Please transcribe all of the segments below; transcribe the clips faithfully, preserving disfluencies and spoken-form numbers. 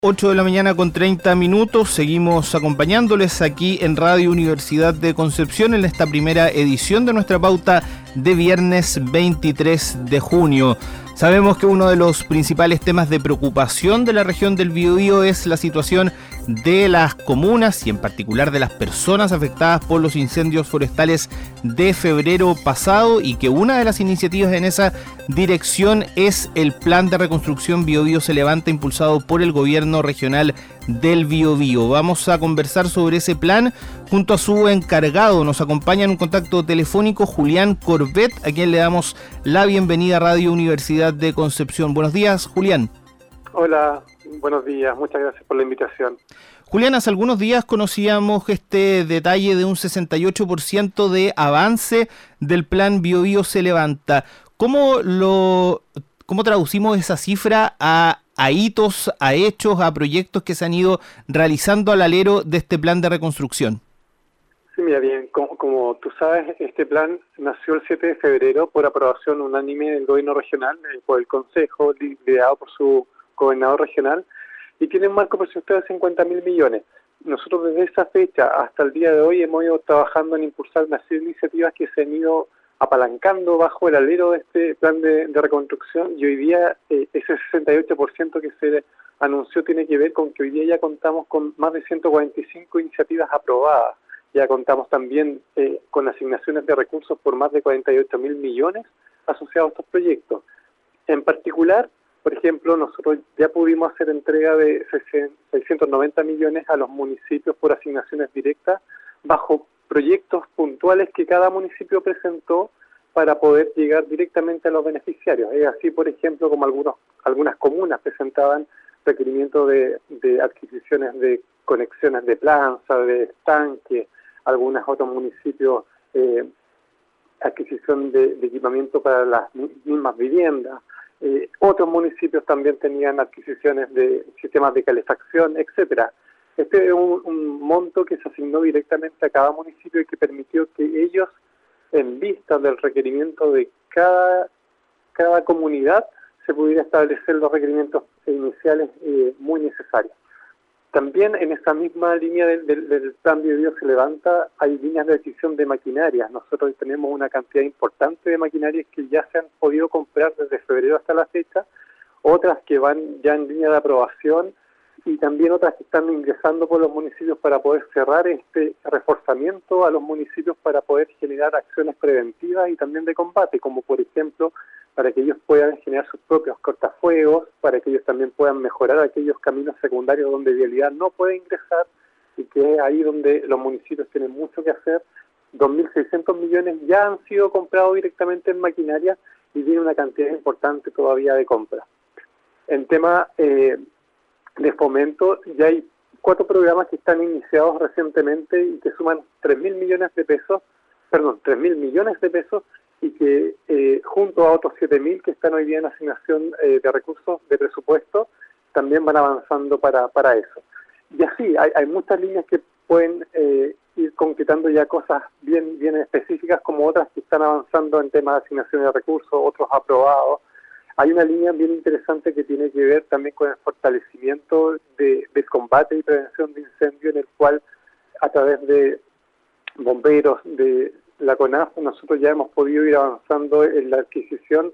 ocho de la mañana con treinta minutos, seguimos acompañándoles aquí en Radio Universidad de Concepción en esta primera edición de nuestra pauta de viernes veintitrés de junio. Sabemos que uno de los principales temas de preocupación de la región del Biobío es la situación de las comunas y en particular de las personas afectadas por los incendios forestales de febrero pasado, y que una de las iniciativas en esa dirección es el Plan de Reconstrucción Biobío se levanta, impulsado por el gobierno regional del Biobío. Vamos a conversar sobre ese plan junto a su encargado. Nos acompaña en un contacto telefónico Julián Corbet, a quien le damos la bienvenida a Radio Universidad de Concepción. Buenos días, Julián. Hola, buenos días, muchas gracias por la invitación. Julián, hace algunos días conocíamos este detalle de un sesenta y ocho por ciento de avance del plan Biobío se levanta. ¿Cómo lo, cómo traducimos esa cifra a, a hitos, a hechos, a proyectos que se han ido realizando al alero de este plan de reconstrucción? Sí, mira bien, como, como tú sabes, este plan nació el siete de febrero por aprobación unánime del gobierno regional, por el Consejo, liderado por su gobernador regional, y tiene un marco presupuestario de cincuenta mil millones. Nosotros desde esa fecha hasta el día de hoy hemos ido trabajando en impulsar una serie de iniciativas que se han ido apalancando bajo el alero de este plan de, de reconstrucción, y hoy día eh, ese sesenta y ocho por ciento que se anunció tiene que ver con que hoy día ya contamos con más de ciento cuarenta y cinco iniciativas aprobadas. Ya contamos también eh, con asignaciones de recursos por más de cuarenta y ocho mil millones asociados a estos proyectos. En particular, por ejemplo, nosotros ya pudimos hacer entrega de seiscientos noventa millones a los municipios por asignaciones directas bajo proyectos puntuales que cada municipio presentó para poder llegar directamente a los beneficiarios. Es así, por ejemplo, como algunos algunas comunas presentaban requerimientos de, de adquisiciones de conexiones de planza, de estanque, algunos otros municipios eh, adquisición de, de equipamiento para las mismas viviendas. Eh, otros municipios también tenían adquisiciones de sistemas de calefacción, etcétera. Este es un, un monto que se asignó directamente a cada municipio y que permitió que ellos, en vista del requerimiento de cada, cada comunidad, se pudiera establecer los requerimientos iniciales eh, muy necesarios. También en esa misma línea del, del, del plan Biobío se levanta, hay líneas de adquisición de maquinarias. Nosotros tenemos una cantidad importante de maquinarias que ya se han podido comprar desde febrero hasta la fecha, otras que van ya en línea de aprobación y también otras que están ingresando por los municipios para poder cerrar este reforzamiento a los municipios para poder generar acciones preventivas y también de combate, como por ejemplo para que ellos puedan generar sus propios cortafuegos, para que ellos también puedan mejorar aquellos caminos secundarios donde vialidad no puede ingresar, y que es ahí donde los municipios tienen mucho que hacer. dos mil seiscientos millones ya han sido comprados directamente en maquinaria y tiene una cantidad importante todavía de compra. En tema eh, de fomento, ya hay cuatro programas que están iniciados recientemente y que suman tres mil millones de pesos, perdón, tres mil millones de pesos, y que eh, junto a otros siete mil que están hoy día en asignación eh, de recursos de presupuesto, también van avanzando para, para eso. Y así, hay, hay muchas líneas que pueden eh, ir concretando ya cosas bien, bien específicas, como otras que están avanzando en temas de asignación de recursos, otros aprobados. Hay una línea bien interesante que tiene que ver también con el fortalecimiento de, del combate y prevención de incendios, en el cual a través de bomberos, de la CONAF, nosotros ya hemos podido ir avanzando en la adquisición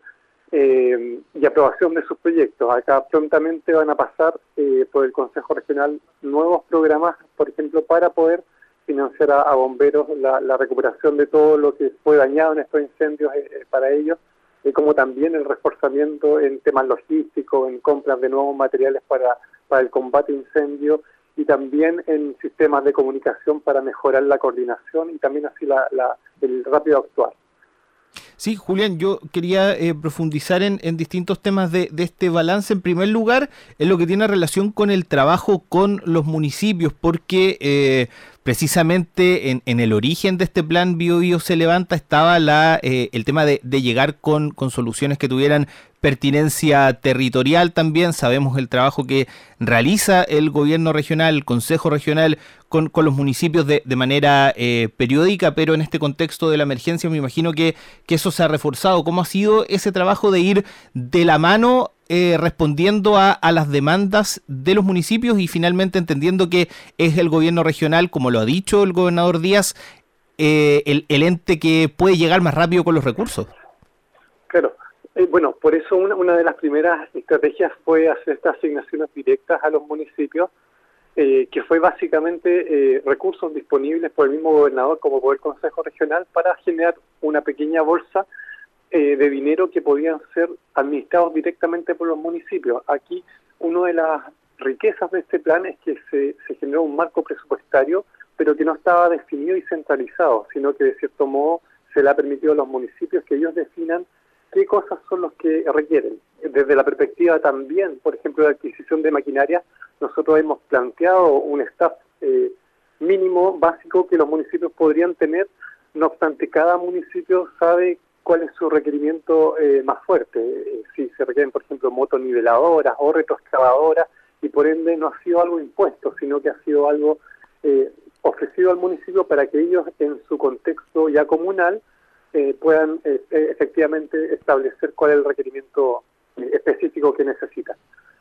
eh, y aprobación de sus proyectos. Acá prontamente van a pasar eh, por el Consejo Regional nuevos programas, por ejemplo, para poder financiar a, a bomberos la, la recuperación de todo lo que fue dañado en estos incendios eh, para ellos, y como también el reforzamiento en temas logísticos, en compras de nuevos materiales para, para el combate a incendios, y también en sistemas de comunicación para mejorar la coordinación y también así la, la, el rápido actuar. Sí, Julián, yo quería eh, profundizar en, en distintos temas de, de este balance. En primer lugar, en lo que tiene relación con el trabajo con los municipios, porque eh, precisamente en, en el origen de este plan Biobío se levanta estaba la eh, el tema de, de llegar con, con soluciones que tuvieran pertinencia territorial también. Sabemos el trabajo que realiza el gobierno regional, el Consejo Regional con, con los municipios de, de manera eh, periódica, pero en este contexto de la emergencia me imagino que, que eso se ha reforzado. ¿Cómo ha sido ese trabajo de ir de la mano eh, respondiendo a, a las demandas de los municipios y finalmente entendiendo que es el gobierno regional, como lo ha dicho el gobernador Díaz, eh, el, el ente que puede llegar más rápido con los recursos? Claro. Eh, bueno, por eso una, una de las primeras estrategias fue hacer estas asignaciones directas a los municipios, eh, que fue básicamente eh, recursos disponibles por el mismo gobernador como por el Consejo Regional para generar una pequeña bolsa eh, de dinero que podían ser administrados directamente por los municipios. Aquí una de las riquezas de este plan es que se, se generó un marco presupuestario, pero que no estaba definido y centralizado, sino que de cierto modo se le ha permitido a los municipios que ellos definan qué cosas son los que requieren. Desde la perspectiva también, por ejemplo, de adquisición de maquinaria, nosotros hemos planteado un staff eh, mínimo, básico, que los municipios podrían tener. No obstante, cada municipio sabe cuál es su requerimiento eh, más fuerte. Eh, si se requieren, por ejemplo, motoniveladoras o retroexcavadoras, y por ende no ha sido algo impuesto, sino que ha sido algo eh, ofrecido al municipio para que ellos, en su contexto ya comunal, Eh, puedan eh, efectivamente establecer cuál es el requerimiento eh, específico que necesitan.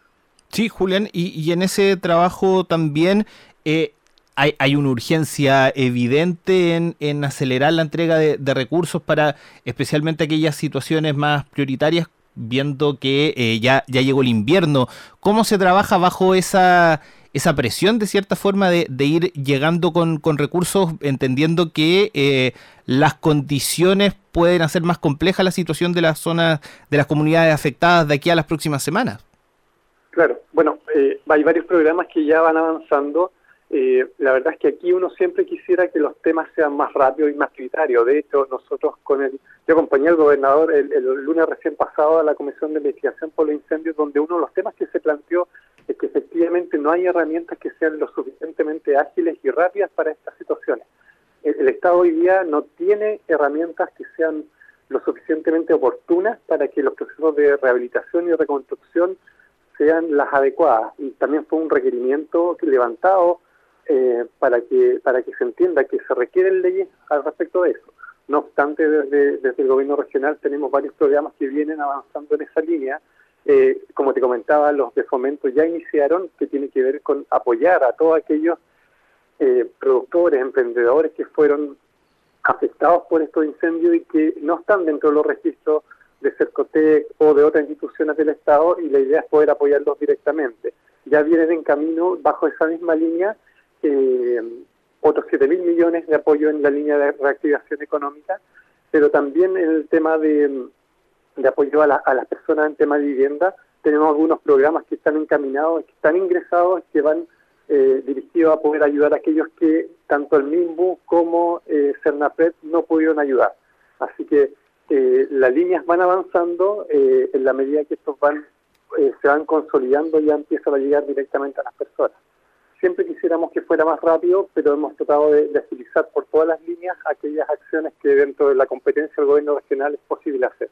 Sí, Julián, y, y en ese trabajo también eh, hay, hay una urgencia evidente en, en acelerar la entrega de, de recursos para especialmente aquellas situaciones más prioritarias, viendo que eh, ya, ya llegó el invierno. ¿Cómo se trabaja bajo esa... esa presión de cierta forma de, de ir llegando con, con recursos, entendiendo que eh, las condiciones pueden hacer más compleja la situación de las zonas, de las comunidades afectadas de aquí a las próximas semanas? Claro, bueno, eh, hay varios programas que ya van avanzando. Eh, la verdad es que aquí uno siempre quisiera que los temas sean más rápidos y más prioritarios. De hecho, nosotros con el, yo acompañé al gobernador el, el lunes recién pasado a la Comisión de Investigación por los Incendios, donde uno de los temas que se planteó es que efectivamente no hay herramientas que sean lo suficientemente ágiles y rápidas para estas situaciones. El, el Estado hoy día no tiene herramientas que sean lo suficientemente oportunas para que los procesos de rehabilitación y reconstrucción sean las adecuadas. Y también fue un requerimiento levantado eh, para que para que se entienda que se requieren leyes al respecto de eso. No obstante, desde, desde el gobierno regional tenemos varios programas que vienen avanzando en esa línea. Eh, como te comentaba, los de fomento ya iniciaron, que tiene que ver con apoyar a todos aquellos eh, productores, emprendedores que fueron afectados por estos incendios y que no están dentro de los registros de Cercotec o de otras instituciones del Estado, y la idea es poder apoyarlos directamente. Ya vienen en camino, bajo esa misma línea, eh, otros siete mil millones de apoyo en la línea de reactivación económica, pero también en el tema de... de apoyo a, la, a las personas en tema de vivienda. Tenemos algunos programas que están encaminados, que están ingresados, que van eh, dirigidos a poder ayudar a aquellos que tanto el MIMBU como eh, Cernapred no pudieron ayudar. Así que eh, las líneas van avanzando, eh, en la medida que estos van eh, se van consolidando, ya empiezan a llegar directamente a las personas. Siempre quisiéramos que fuera más rápido, pero hemos tratado de, de agilizar por todas las líneas aquellas acciones que dentro de la competencia del gobierno regional es posible hacer.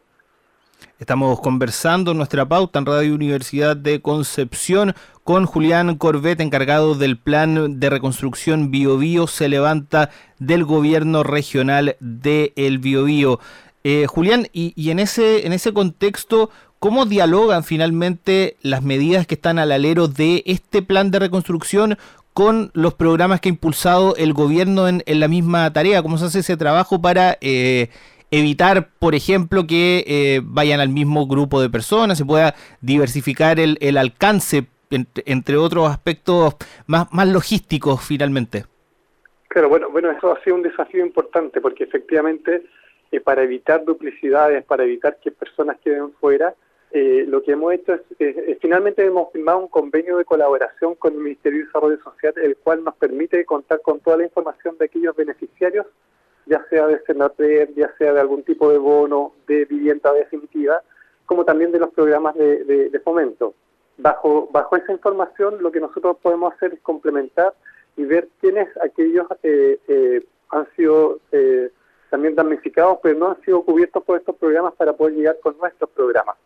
Estamos conversando en nuestra pauta en Radio Universidad de Concepción con Julián Corbet, encargado del plan de reconstrucción Biobío Se Levanta del gobierno regional de El Biobío. Eh, Julián, y, y en ese en ese contexto, ¿cómo dialogan finalmente las medidas que están al alero de este plan de reconstrucción con los programas que ha impulsado el gobierno en, en la misma tarea? ¿Cómo se hace ese trabajo para eh, evitar, por ejemplo, que eh, vayan al mismo grupo de personas, se pueda diversificar el, el alcance, entre, entre otros aspectos más, más logísticos finalmente? Claro, bueno, bueno, eso ha sido un desafío importante, porque efectivamente eh, para evitar duplicidades, para evitar que personas queden fuera, eh, lo que hemos hecho es, eh, finalmente hemos firmado un convenio de colaboración con el Ministerio de Desarrollo Social, el cual nos permite contar con toda la información de aquellos beneficiarios, ya sea de Cernapred, ya sea de algún tipo de bono de vivienda definitiva, como también de los programas de, de, de fomento. Bajo, bajo esa información, lo que nosotros podemos hacer es complementar y ver quiénes aquellos eh, eh, han sido eh, también damnificados, pero no han sido cubiertos por estos programas para poder llegar con nuestros programas.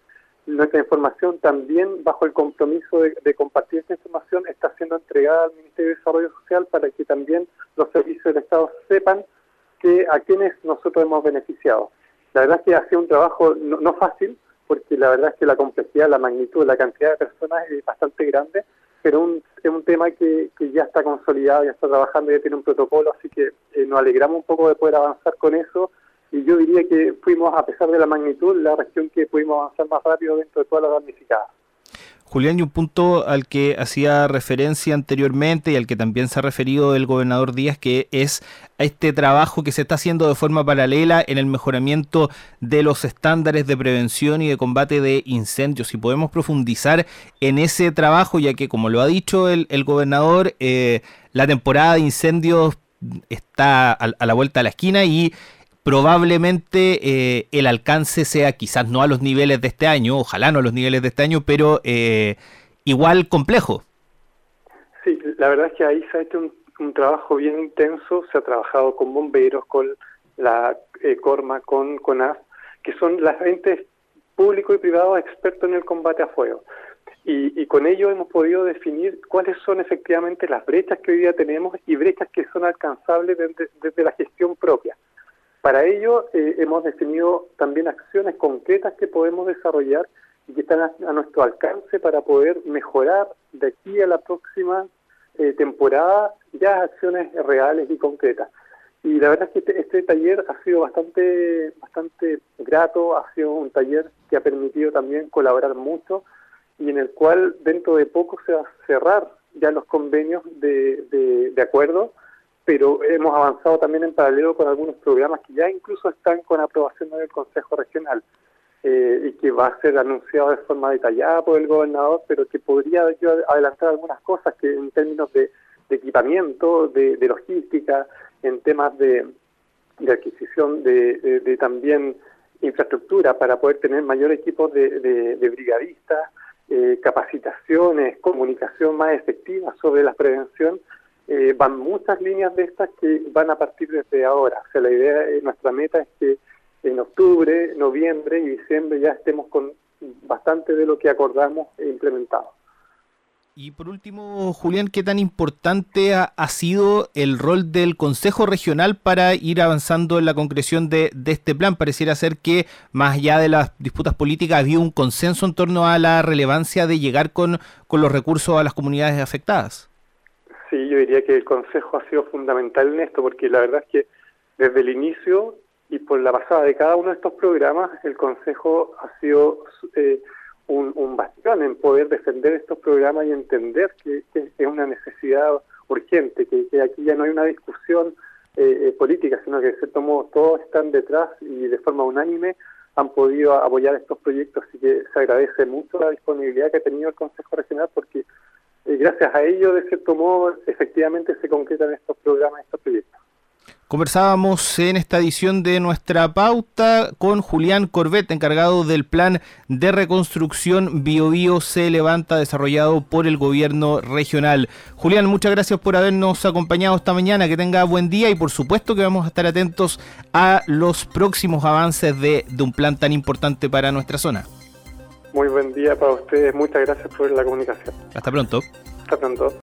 nuestra información también, bajo el compromiso de, de compartir esta información, está siendo entregada al Ministerio de Desarrollo Social para que también los servicios del Estado sepan que a quienes nosotros hemos beneficiado. La verdad es que ha sido un trabajo no, no fácil, porque la verdad es que la complejidad, la magnitud, la cantidad de personas es bastante grande, pero un, es un tema que, que ya está consolidado, ya está trabajando, ya tiene un protocolo, así que eh, nos alegramos un poco de poder avanzar con eso. Y yo diría que fuimos, a pesar de la magnitud, la región que pudimos avanzar más rápido dentro de todas las damnificadas. Julián, y un punto al que hacía referencia anteriormente y al que también se ha referido el gobernador Díaz, que es a este trabajo que se está haciendo de forma paralela en el mejoramiento de los estándares de prevención y de combate de incendios. Si podemos profundizar en ese trabajo, ya que, como lo ha dicho el, el gobernador, eh, la temporada de incendios está a, a la vuelta de la esquina y probablemente eh, el alcance sea quizás no a los niveles de este año, ojalá no a los niveles de este año, pero eh, igual complejo. Sí, la verdad es que ahí se ha hecho un, un trabajo bien intenso, se ha trabajado con bomberos, con la eh, Corma, con CONAF, que son las entes públicos y privados expertos en el combate a fuego. Y, y con ello hemos podido definir cuáles son efectivamente las brechas que hoy día tenemos y brechas que son alcanzables desde, desde la gestión propia. Para ello eh, hemos definido también acciones concretas que podemos desarrollar y que están a, a nuestro alcance para poder mejorar de aquí a la próxima eh, temporada ya acciones reales y concretas. Y la verdad es que este, este taller ha sido bastante, bastante grato, ha sido un taller que ha permitido también colaborar mucho y en el cual dentro de poco se va a cerrar ya los convenios de, de, de acuerdo, pero hemos avanzado también en paralelo con algunos programas que ya incluso están con aprobación del Consejo Regional eh, y que va a ser anunciado de forma detallada por el gobernador, pero que podría yo adelantar algunas cosas que en términos de, de equipamiento, de, de logística, en temas de, de adquisición de, de, de también infraestructura para poder tener mayor equipo de, de, de brigadistas, eh, capacitaciones, comunicación más efectiva sobre la prevención. Eh, van muchas líneas de estas que van a partir desde ahora. O sea, la idea, eh, nuestra meta es que en octubre, noviembre y diciembre ya estemos con bastante de lo que acordamos e implementado. Y por último, Julián, ¿qué tan importante ha, ha sido el rol del Consejo Regional para ir avanzando en la concreción de, de este plan? Pareciera ser que, más allá de las disputas políticas, había un consenso en torno a la relevancia de llegar con, con los recursos a las comunidades afectadas. Sí, yo diría que el Consejo ha sido fundamental en esto, porque la verdad es que desde el inicio y por la pasada de cada uno de estos programas, el Consejo ha sido eh, un, un bastión en poder defender estos programas y entender que, que es una necesidad urgente, que, que aquí ya no hay una discusión eh, política, sino que se tomó, todos están detrás y de forma unánime han podido apoyar estos proyectos, así que se agradece mucho la disponibilidad que ha tenido el Consejo Regional, porque gracias a ello, de cierto modo, efectivamente se concretan estos programas, estos proyectos. Conversábamos en esta edición de Nuestra Pauta con Julián Corbet, encargado del plan de reconstrucción Biobío se levanta, desarrollado por el gobierno regional. Julián, muchas gracias por habernos acompañado esta mañana, que tenga buen día y por supuesto que vamos a estar atentos a los próximos avances de, de un plan tan importante para nuestra zona. Muy buen día para ustedes, muchas gracias por la comunicación. Hasta pronto. Hasta pronto.